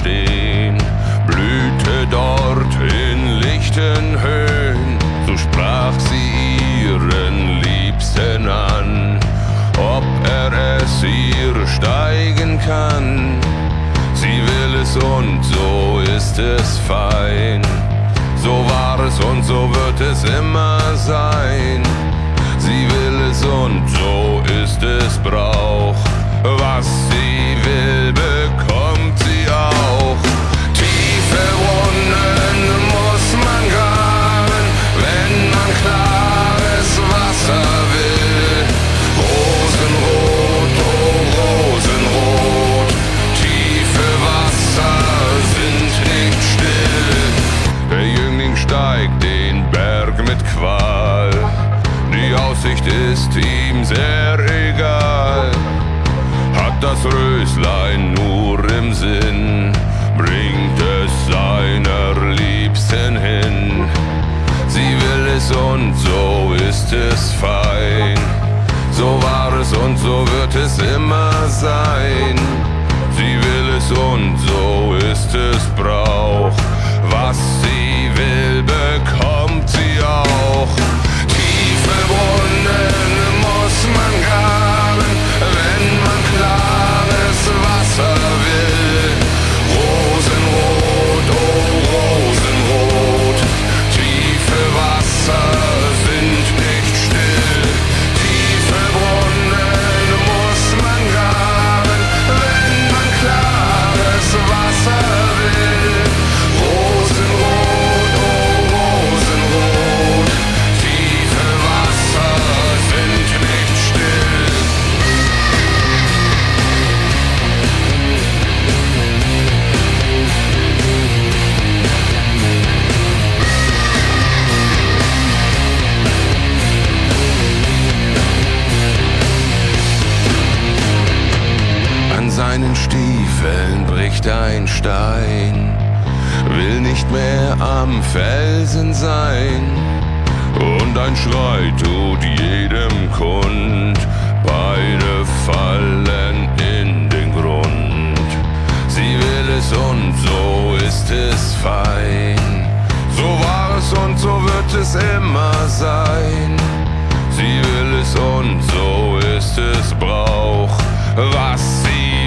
stehen, blühte dort in lichten Höhen. So sprach sie ihren Liebsten an, ob er es ihr steigen kann. Sie will es und so ist es fein. So war es und so wird es immer sein. Sie will es und so ist es Brauch. Was sie will, bekommt sie auch. Tiefe Brunnen muss man graben, wenn man klares Wasser will. Rosenrot, oh Rosenrot, tiefe Wasser sind nicht still. Der Jüngling steigt den Berg mit Qual, die Aussicht ist ihm sehr egal. Hat das Röslein nur im Sinn, bringt es seiner Liebsten hin. Sie will es und so ist es fein. So war es und so wird es immer sein. Sie will es und so ist es Brauch. Was sie will, bekommt sie auch. Tiefe Brunnen muss man graben, wenn man klares Wasser will. Rosenrot, oh Rosenrot, tiefe Wasser sind nicht still. Tiefe Brunnen muss man graben, wenn man klares Wasser will. Rosenrot, oh Rosenrot, tiefe Wasser sind nicht still. An seinen Stiefeln bricht ein Stein, will nicht mehr am Felsen sein. Und ein Schrei tut jedem kund, beide fallen in den Grund. Sie will es und so ist es fein. So war es und so wird es immer sein. Sie will es und so ist es Brauch. Was sie